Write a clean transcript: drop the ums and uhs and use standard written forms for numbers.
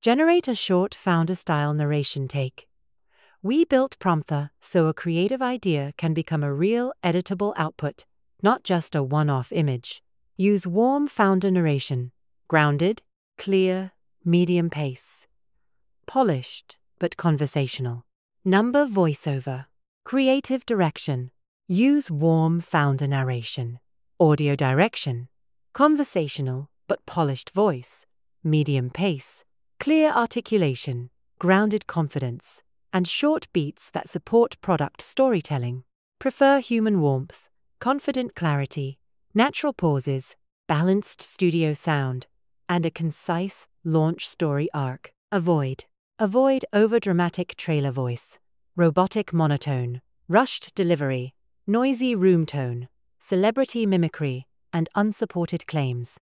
Generate a short founder-style narration take. We built Prompter so a creative idea can become a real editable output, not just a one-off image. Use warm founder narration. Grounded, clear, medium pace. Polished, but conversational. Number voiceover. Creative direction. Use warm founder narration. Audio direction. Conversational, but polished voice. Medium pace. Clear articulation. Grounded confidence. And short beats that support product storytelling. Prefer human warmth, confident clarity, natural pauses, balanced studio sound, and a concise launch story arc. Avoid overdramatic trailer voice, robotic monotone, rushed delivery, noisy room tone, celebrity mimicry, and unsupported claims.